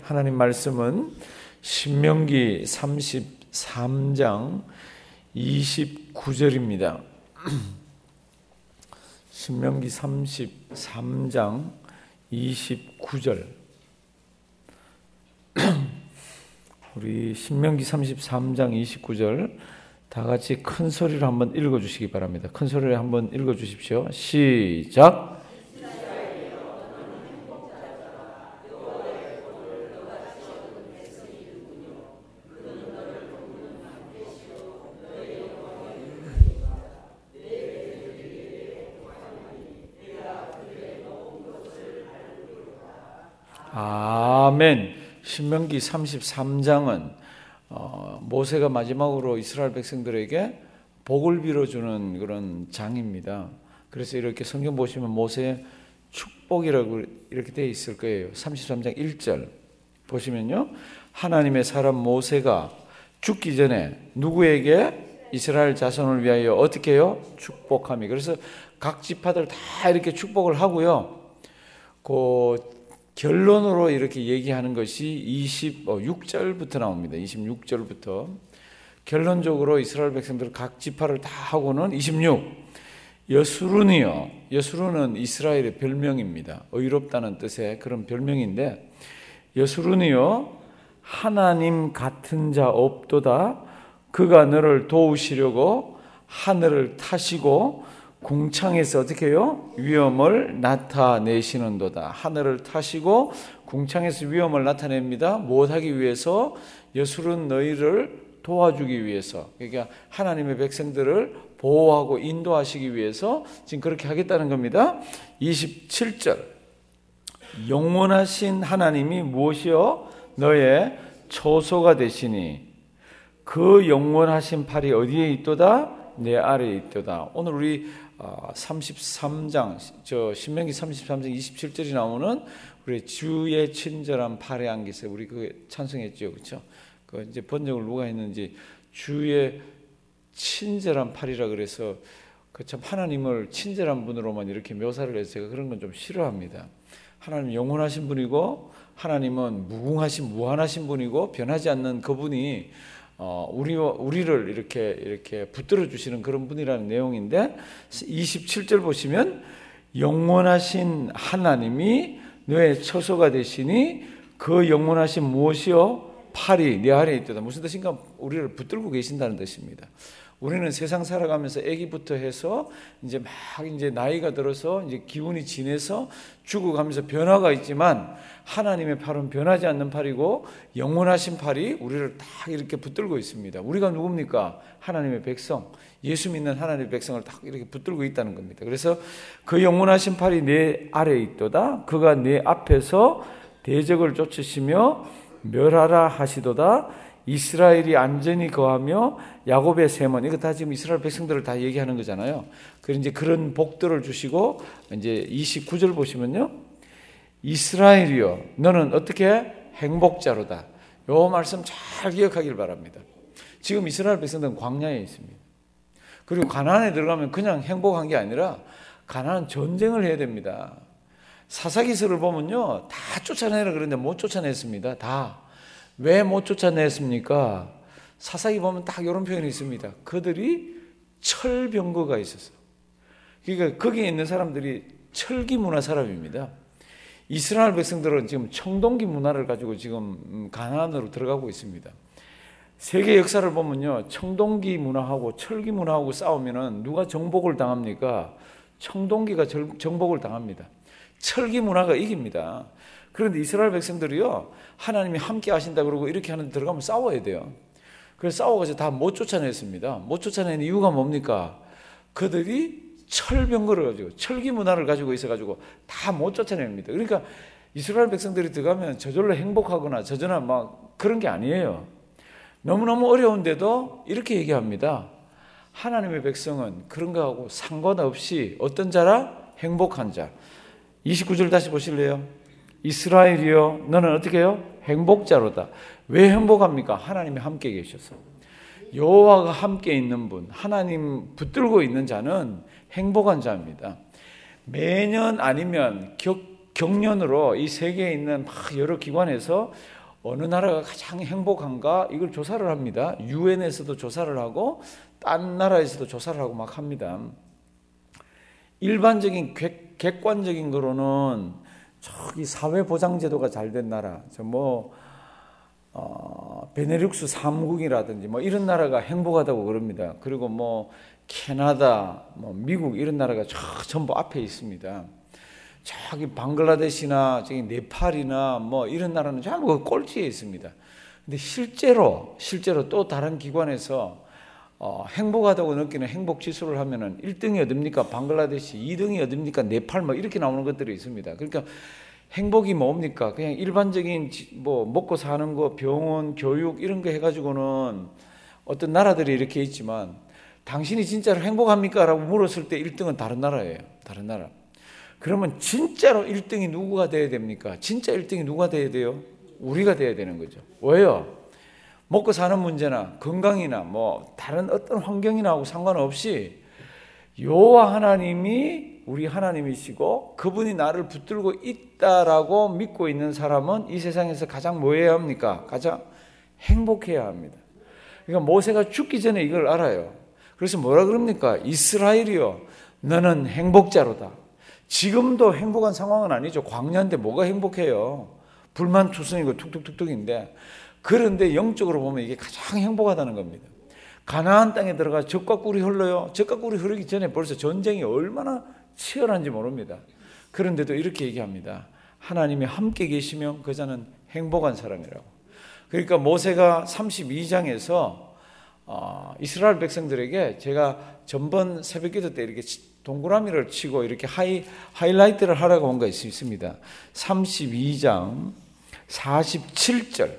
하나님 말씀은 신명기 33장 29절입니다. 신명기 33장 29절. 우리 신명기 33장 29절 다 같이 큰 소리로 한번 읽어주시기 바랍니다. 큰 소리로 한번 읽어주십시오. 시작. 아멘. 신명기 33장은 모세가 마지막으로 이스라엘 백성들에게 복을 빌어주는 그런 장입니다. 그래서 이렇게 성경 보시면 모세의 축복이라고 이렇게 되어 있을 거예요. 33장 1절 보시면요, 하나님의 사람 모세가 죽기 전에 누구에게? 이스라엘 자손을 위하여 어떻게 해요? 축복함이. 그래서 각 지파들 다 이렇게 축복을 하고요. 결론으로 이렇게 얘기하는 것이 26절부터 나옵니다. 26절부터 결론적으로 이스라엘 백성들 각 지파를 다 하고는 26 여수룬이요. 여수룬은 이스라엘의 별명입니다. 의롭다는 뜻의 그런 별명인데, 여수룬이요, 하나님 같은 자 없도다. 그가 너를 도우시려고 하늘을 타시고 궁창에서 어떻게 해요? 위엄을 나타내시는도다. 하늘을 타시고 궁창에서 위엄을 나타냅니다. 무엇하기 위해서? 여수른 너희를 도와주기 위해서. 그러니까 하나님의 백성들을 보호하고 인도하시기 위해서 지금 그렇게 하겠다는 겁니다. 27절 영원하신 하나님이 무엇이요? 너의 초소가 되시니 그 영원하신 팔이 어디에 있도다? 내 아래에 있도다. 오늘 우리 33장, 신명기 33장 27절이 나오는 우리 주의 친절한 팔에 안기세, 우리 그 찬송했죠, 그렇죠? 그 이제 번역을 누가 했는지, 주의 친절한 팔이라 그래서 그 참 하나님을 친절한 분으로만 이렇게 묘사를 해서 제가 그런 건 좀 싫어합니다. 하나님 영원하신 분이고 하나님은 무한하신 분이고 변하지 않는 그분이 우리를 이렇게 붙들어 주시는 그런 분이라는 내용인데, 27절 보시면 영원하신 하나님이 너의 처소가 되시니 그 영원하신 무엇이요? 팔이 내 아래에 있다. 무슨 뜻인가? 우리를 붙들고 계신다는 뜻입니다. 우리는 세상 살아가면서 아기부터 해서 이제 나이가 들어서 이제 기운이 지내서 죽어가면서 변화가 있지만, 하나님의 팔은 변하지 않는 팔이고 영원하신 팔이 우리를 딱 이렇게 붙들고 있습니다. 우리가 누굽니까? 하나님의 백성, 예수 믿는 하나님의 백성을 딱 이렇게 붙들고 있다는 겁니다. 그래서 그 영원하신 팔이 내 아래에 있도다. 그가 내 앞에서 대적을 쫓으시며 멸하라 하시도다. 이스라엘이 안전히 거하며 야곱의 세먼. 이거 다 지금 이스라엘 백성들을 다 얘기하는 거잖아요. 그래서 이제 그런 복들을 주시고, 이제 29절 보시면요, 이스라엘이여 너는 어떻게? 행복자로다. 요 말씀 잘 기억하길 바랍니다. 지금 이스라엘 백성들은 광야에 있습니다. 그리고 가나안에 들어가면 그냥 행복한 게 아니라 가나안 전쟁을 해야 됩니다. 사사기서를 보면요, 다 쫓아내라 그러는데 못 쫓아냈습니다. 다. 왜 못 쫓아냈습니까? 사사기 보면 딱 이런 표현이 있습니다. 그들이 철병거가 있었어요. 그러니까 거기에 있는 사람들이 철기 문화 사람입니다. 이스라엘 백성들은 지금 청동기 문화를 가지고 지금 가나안으로 들어가고 있습니다. 세계 역사를 보면요, 청동기 문화하고 철기 문화하고 싸우면은 누가 정복을 당합니까? 청동기가 정복을 당합니다. 철기 문화가 이깁니다. 그런데 이스라엘 백성들이요, 하나님이 함께 하신다 그러고 이렇게 하는데 들어가면 싸워야 돼요. 그래서 싸워가지고 다 못 쫓아냈습니다. 못 쫓아낸 이유가 뭡니까? 그들이 철병거를 가지고, 철기 문화를 가지고 있어가지고 다 못 쫓아냅니다. 그러니까 이스라엘 백성들이 들어가면 저절로 행복하거나 저절로 막 그런 게 아니에요. 너무너무 어려운데도 이렇게 얘기합니다. 하나님의 백성은 그런 거하고 상관없이 어떤 자라? 행복한 자. 29절 다시 보실래요? 이스라엘이여 너는 어떻게 해요? 행복자로다. 왜 행복합니까? 하나님이 함께 계셔서. 여호와가 함께 있는 분, 하나님 붙들고 있는 자는 행복한 자입니다. 매년 아니면 경년으로 이 세계에 있는 여러 기관에서 어느 나라가 가장 행복한가 이걸 조사를 합니다. 유엔에서도 조사를 하고 딴 나라에서도 조사를 하고 막 합니다. 일반적인 객관적인 거로는 저기 사회보장제도가 잘 된 나라, 베네룩스 3국이라든지 뭐 이런 나라가 행복하다고 그럽니다. 그리고 뭐 캐나다, 미국 이런 나라가 전부 앞에 있습니다. 저기 방글라데시나 저기 네팔이나 뭐 이런 나라는 전부 꼴찌에 있습니다. 근데 실제로 또 다른 기관에서 행복하다고 느끼는 행복 지수를 하면은 1등이 어딥니까? 방글라데시, 2등이 어딥니까? 네팔 뭐 이렇게 나오는 것들이 있습니다. 그러니까 행복이 뭡니까? 그냥 일반적인 뭐 먹고 사는 거, 병원, 교육 이런 거 해가지고는 어떤 나라들이 이렇게 있지만 당신이 진짜로 행복합니까? 라고 물었을 때 1등은 다른 나라예요. 다른 나라. 그러면 진짜로 1등이 누구가 돼야 됩니까? 진짜 1등이 누가 돼야 돼요? 우리가 돼야 되는 거죠. 왜요? 먹고 사는 문제나 건강이나 뭐 다른 어떤 환경이나 하고 상관없이 여호와 하나님이 우리 하나님이시고 그분이 나를 붙들고 있다라고 믿고 있는 사람은 이 세상에서 가장 뭐 해야 합니까? 가장 행복해야 합니다. 그러니까 모세가 죽기 전에 이걸 알아요. 그래서 뭐라 그럽니까? 이스라엘이여 너는 행복자로다. 지금도 행복한 상황은 아니죠. 광야인데 뭐가 행복해요. 불만투성이고 툭툭툭툭인데, 그런데 영적으로 보면 이게 가장 행복하다는 겁니다. 가나안 땅에 들어가 젖과 꿀이 흘러요. 젖과 꿀이 흐르기 전에 벌써 전쟁이 얼마나 치열한지 모릅니다. 그런데도 이렇게 얘기합니다. 하나님이 함께 계시면 그 자는 행복한 사람이라고. 그러니까 모세가 32장에서 이스라엘 백성들에게 제가 전번 새벽기도 때 이렇게 동그라미를 치고 이렇게 하이라이트를 하라고 한 것이 있습니다. 32장 47절.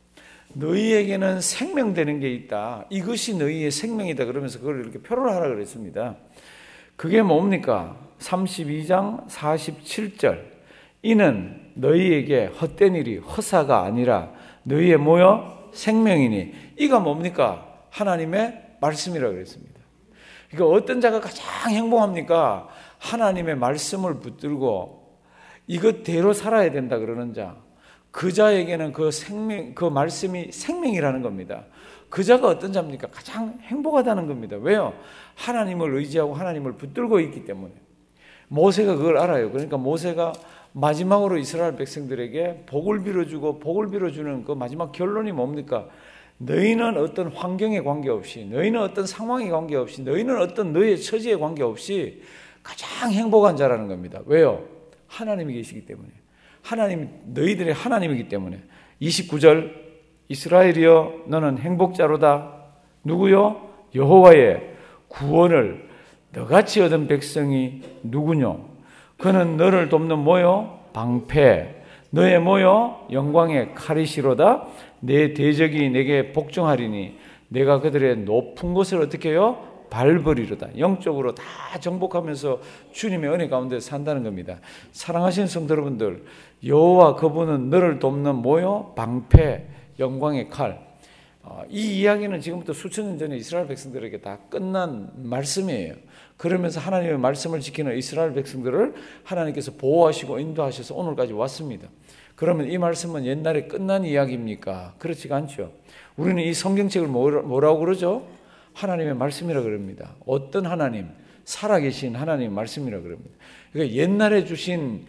너희에게는 생명되는 게 있다. 이것이 너희의 생명이다. 그러면서 그걸 이렇게 표를 하라 그랬습니다. 그게 뭡니까? 32장 47절. 이는 너희에게 헛된 일이 허사가 아니라 너희의 뭐요? 생명이니. 이가 뭡니까? 하나님의 말씀이라고 그랬습니다. 그러니까 어떤 자가 가장 행복합니까? 하나님의 말씀을 붙들고 이것대로 살아야 된다 그러는 자. 그 자에게는 그 말씀이 생명이라는 겁니다. 그 자가 어떤 자입니까? 가장 행복하다는 겁니다. 왜요? 하나님을 의지하고 하나님을 붙들고 있기 때문에. 모세가 그걸 알아요. 그러니까 모세가 마지막으로 이스라엘 백성들에게 복을 빌어주고 복을 빌어주는 그 마지막 결론이 뭡니까? 너희는 어떤 환경에 관계없이, 너희는 어떤 상황에 관계없이, 너희는 어떤 너희의 처지에 관계없이 가장 행복한 자라는 겁니다. 왜요? 하나님이 계시기 때문에. 너희들의 하나님이기 때문에. 29절, 이스라엘이여 너는 행복자로다. 누구요? 여호와의 구원을 너같이 얻은 백성이 누구뇨? 그는 너를 돕는 뭐요? 방패. 너의 뭐요? 영광의 칼이시로다. 내 대적이 내게 복종하리니 내가 그들의 높은 곳을 어떻게 해요? 밟으리로다. 영적으로 다 정복하면서 주님의 은혜 가운데 산다는 겁니다. 사랑하시는 성도 여러분들, 여호와 그분은 너를 돕는 뭐요? 방패, 영광의 칼. 이 이야기는 지금부터 수천 년 전에 이스라엘 백성들에게 다 끝난 말씀이에요. 그러면서 하나님의 말씀을 지키는 이스라엘 백성들을 하나님께서 보호하시고 인도하셔서 오늘까지 왔습니다. 그러면 이 말씀은 옛날에 끝난 이야기입니까? 그렇지가 않죠. 우리는 이 성경책을 뭐라고 그러죠? 하나님의 말씀이라고 그럽니다. 어떤 하나님? 살아계신 하나님의 말씀이라고 그럽니다. 그러니까 옛날에 주신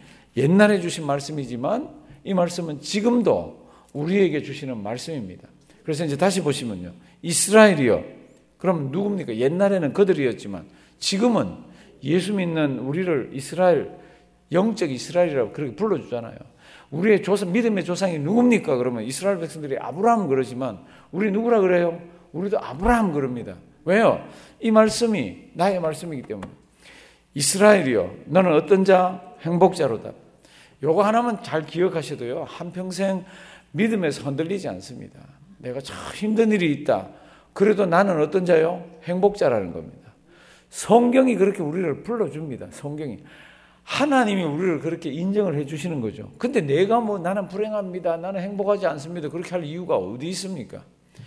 말씀이지만 이 말씀은 지금도 우리에게 주시는 말씀입니다. 그래서 이제 다시 보시면요. 이스라엘이요. 그럼 누굽니까? 옛날에는 그들이었지만 지금은 예수 믿는 우리를 이스라엘, 영적 이스라엘이라고 그렇게 불러주잖아요. 우리의 믿음의 조상이 누굽니까? 그러면 이스라엘 백성들이 아브라함 그러지만 우리 누구라 그래요? 우리도 아브라함 그럽니다. 왜요? 이 말씀이 나의 말씀이기 때문에. 이스라엘이요. 너는 어떤 자? 행복자로다. 요거 하나만 잘 기억하셔도요. 한평생 믿음에서 흔들리지 않습니다. 내가 참 힘든 일이 있다. 그래도 나는 어떤 자요? 행복자라는 겁니다. 성경이 그렇게 우리를 불러줍니다. 성경이. 하나님이 우리를 그렇게 인정을 해 주시는 거죠. 근데 내가 나는 불행합니다. 나는 행복하지 않습니다. 그렇게 할 이유가 어디 있습니까?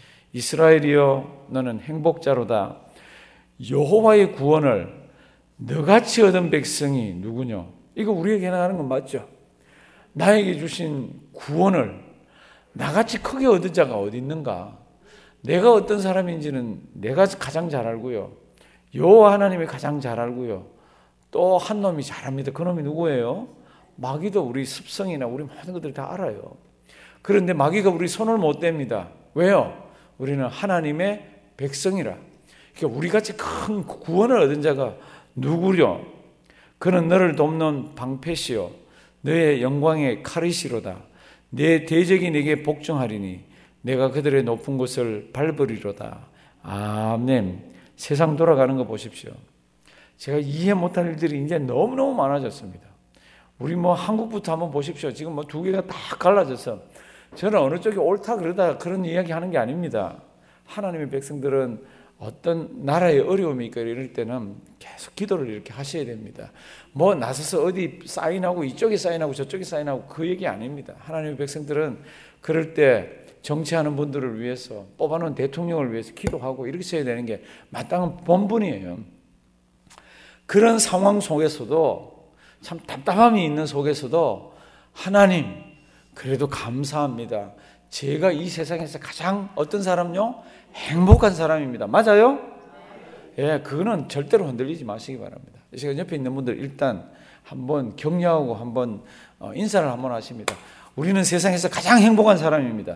이스라엘이여 너는 행복자로다. 여호와의 구원을 너같이 얻은 백성이 누구냐? 이거 우리에게 하는 건 맞죠? 나에게 주신 구원을 나같이 크게 얻은 자가 어디 있는가? 내가 어떤 사람인지는 내가 가장 잘 알고요. 여호와 하나님이 가장 잘 알고요. 또 한 놈이 잘합니다. 그 놈이 누구예요? 마귀도 우리 습성이나 우리 모든 것들을 다 알아요. 그런데 마귀가 우리 손을 못 댑니다. 왜요? 우리는 하나님의 백성이라. 그러니까 우리같이 큰 구원을 얻은 자가 누구려? 그는 너를 돕는 방패시요 너의 영광의 칼이시로다. 내 대적이 내게 복종하리니 내가 그들의 높은 곳을 밟으리로다. 아멘. 세상 돌아가는 거 보십시오. 제가 이해 못할 일들이 이제 너무너무 많아졌습니다. 우리 한국부터 한번 보십시오. 지금 두 개가 다 갈라져서 저는 어느 쪽이 옳다 그러다 그런 이야기 하는 게 아닙니다. 하나님의 백성들은 어떤 나라의 어려움이 있고 이럴 때는 계속 기도를 이렇게 하셔야 됩니다. 나서서 어디 사인하고 이쪽에 사인하고 저쪽에 사인하고 그 얘기 아닙니다. 하나님의 백성들은 그럴 때 정치하는 분들을 위해서 뽑아놓은 대통령을 위해서 기도하고 이렇게 써야 되는 게 마땅한 본분이에요. 그런 상황 속에서도 참 답답함이 있는 속에서도 하나님 그래도 감사합니다. 제가 이 세상에서 가장 어떤 사람요? 행복한 사람입니다. 맞아요? 예, 그거는 절대로 흔들리지 마시기 바랍니다. 제가 옆에 있는 분들 일단 한번 격려하고 한번 인사를 한번 하십니다. 우리는 세상에서 가장 행복한 사람입니다.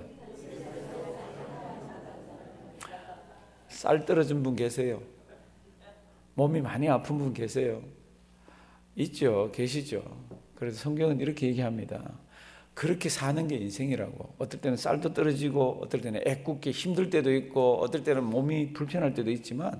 쌀 떨어진 분 계세요? 몸이 많이 아픈 분 계세요? 있죠, 계시죠. 그래서 성경은 이렇게 얘기합니다. 그렇게 사는 게 인생이라고. 어떨 때는 쌀도 떨어지고 어떨 때는 애꿎게 힘들 때도 있고 어떨 때는 몸이 불편할 때도 있지만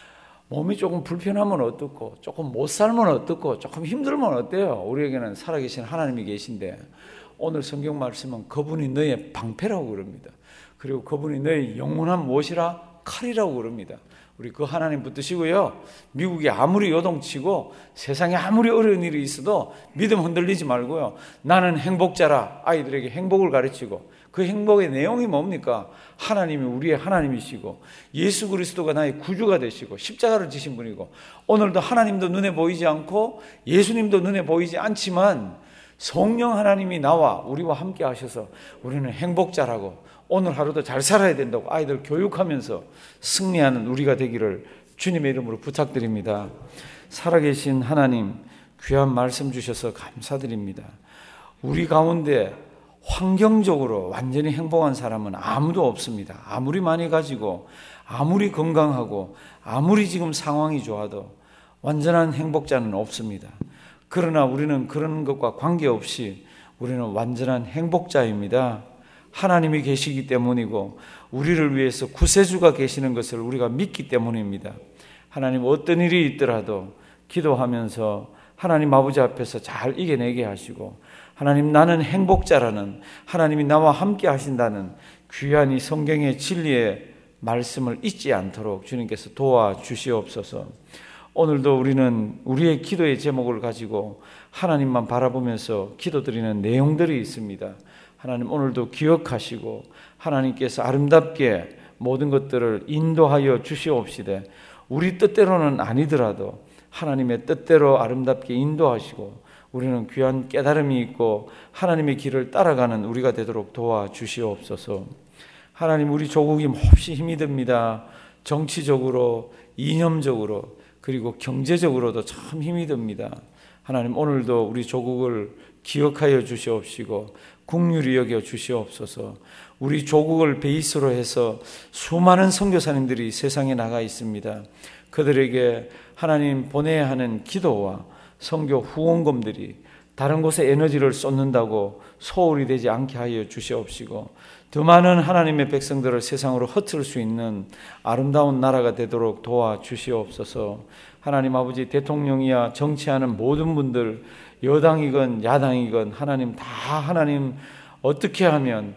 몸이 조금 불편하면 어떻고 조금 못 살면 어떻고 조금 힘들면 어때요? 우리에게는 살아계신 하나님이 계신데 오늘 성경 말씀은 그분이 너의 방패라고 그럽니다. 그리고 그분이 너의 영원한 무엇이라? 칼이라고 그럽니다. 우리 그 하나님 붙드시고요. 미국이 아무리 요동치고 세상에 아무리 어려운 일이 있어도 믿음 흔들리지 말고요. 나는 행복자라 아이들에게 행복을 가르치고 그 행복의 내용이 뭡니까? 하나님이 우리의 하나님이시고 예수 그리스도가 나의 구주가 되시고 십자가를 지신 분이고 오늘도 하나님도 눈에 보이지 않고 예수님도 눈에 보이지 않지만 성령 하나님이 나와 우리와 함께 하셔서 우리는 행복자라고 오늘 하루도 잘 살아야 된다고 아이들 교육하면서 승리하는 우리가 되기를 주님의 이름으로 부탁드립니다. 살아계신 하나님 귀한 말씀 주셔서 감사드립니다. 우리 가운데 환경적으로 완전히 행복한 사람은 아무도 없습니다. 아무리 많이 가지고 아무리 건강하고 아무리 지금 상황이 좋아도 완전한 행복자는 없습니다. 그러나 우리는 그런 것과 관계없이 우리는 완전한 행복자입니다. 하나님이 계시기 때문이고 우리를 위해서 구세주가 계시는 것을 우리가 믿기 때문입니다. 하나님 어떤 일이 있더라도 기도하면서 하나님 아버지 앞에서 잘 이겨내게 하시고 하나님 나는 행복자라는 하나님이 나와 함께 하신다는 귀한 이 성경의 진리의 말씀을 잊지 않도록 주님께서 도와주시옵소서. 오늘도 우리는 우리의 기도의 제목을 가지고 하나님만 바라보면서 기도드리는 내용들이 있습니다. 하나님 오늘도 기억하시고 하나님께서 아름답게 모든 것들을 인도하여 주시옵시되 우리 뜻대로는 아니더라도 하나님의 뜻대로 아름답게 인도하시고 우리는 귀한 깨달음이 있고 하나님의 길을 따라가는 우리가 되도록 도와주시옵소서. 하나님 우리 조국이 몹시 힘이 듭니다. 정치적으로 이념적으로 그리고 경제적으로도 참 힘이 듭니다. 하나님 오늘도 우리 조국을 기억하여 주시옵시고 긍휼히 여겨 주시옵소서. 우리 조국을 베이스로 해서 수많은 선교사님들이 세상에 나가 있습니다. 그들에게 하나님 보내야 하는 기도와 선교 후원금들이 다른 곳에 에너지를 쏟는다고 소홀히 되지 않게 하여 주시옵시고 더 많은 하나님의 백성들을 세상으로 흩을 수 있는 아름다운 나라가 되도록 도와주시옵소서. 하나님 아버지 대통령이야 정치하는 모든 분들 여당이건 야당이건 하나님 다 하나님 어떻게 하면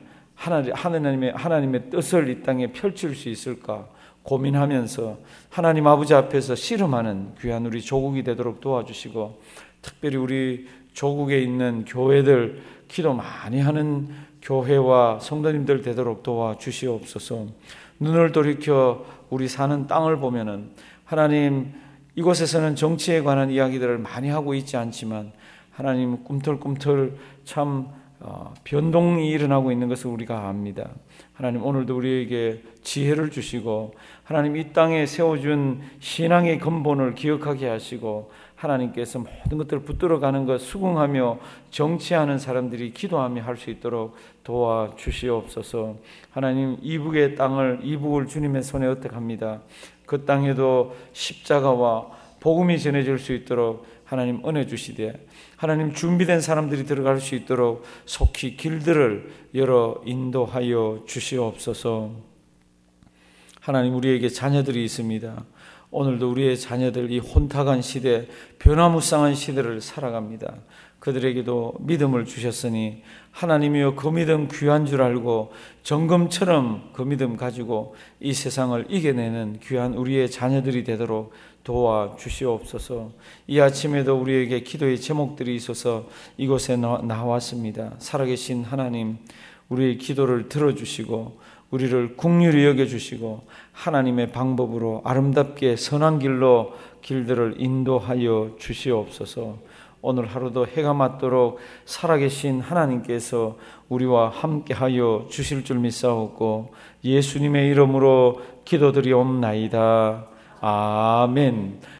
하나님의 뜻을 이 땅에 펼칠 수 있을까 고민하면서 하나님 아버지 앞에서 씨름하는 귀한 우리 조국이 되도록 도와주시고 특별히 우리 조국에 있는 교회들 기도 많이 하는 교회와 성도님들 되도록 도와주시옵소서. 눈을 돌이켜 우리 사는 땅을 보면은 하나님 이곳에서는 정치에 관한 이야기들을 많이 하고 있지 않지만 하나님 꿈틀꿈틀 참 변동이 일어나고 있는 것을 우리가 압니다. 하나님, 오늘도 우리에게 지혜를 주시고 하나님 이 땅에 세워준 신앙의 근본을 기억하게 하시고 하나님께서 모든 것들을 붙들어가는 것 수긍하며 정치하는 사람들이 기도하며 할 수 있도록 도와주시옵소서. 하나님, 이북을 주님의 손에 의탁합니다. 그 땅에도 십자가와 복음이 전해질 수 있도록 하나님 은혜 주시되 하나님 준비된 사람들이 들어갈 수 있도록 속히 길들을 열어 인도하여 주시옵소서. 하나님, 우리에게 자녀들이 있습니다. 오늘도 우리의 자녀들 이 혼탁한 시대, 변화무쌍한 시대를 살아갑니다. 그들에게도 믿음을 주셨으니 하나님이여 그 믿음 귀한 줄 알고 정금처럼 그 믿음 가지고 이 세상을 이겨내는 귀한 우리의 자녀들이 되도록 도와주시옵소서. 이 아침에도 우리에게 기도의 제목들이 있어서 이곳에 나왔습니다. 살아계신 하나님, 우리의 기도를 들어주시고 우리를 긍휼히 여겨주시고 하나님의 방법으로 아름답게 선한 길로 길들을 인도하여 주시옵소서. 오늘 하루도 해가 맞도록 살아계신 하나님께서 우리와 함께하여 주실 줄 믿사옵고 예수님의 이름으로 기도드리옵나이다. 아멘.